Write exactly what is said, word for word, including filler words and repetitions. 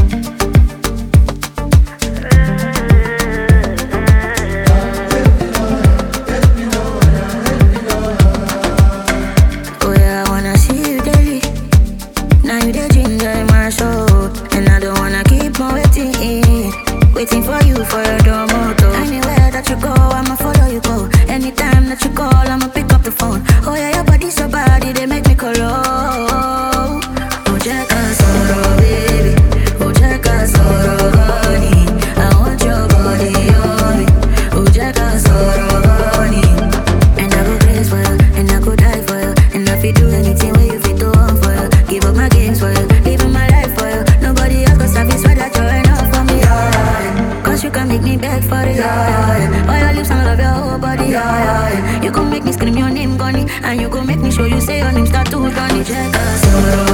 Oh yeah, I wanna see you daily. Now you the ginger in my soul, and I don't wanna keep on waiting, waiting for you for your domoto. Anywhere that you go, I'ma follow you go. Anytime that you call, I'ma pick up the phone. Oh yeah, your body's so body, they make me colo. Oh check us out, baby. Oh check us out, honey. I want your body on me. Oh check us out, honey. And I go crazy for you, and I go die for you, and I feel do anything where you fit to want for you. Give up my games for you, living my life for you. Nobody else got satisfied that you're enough for me. Yeah. Cause you can make me beg for it. Yeah. All your lips and love your whole body. Yeah. You gon' make me scream your name, Gunny, and you gon' make me show you say your name start to run it. Check us out.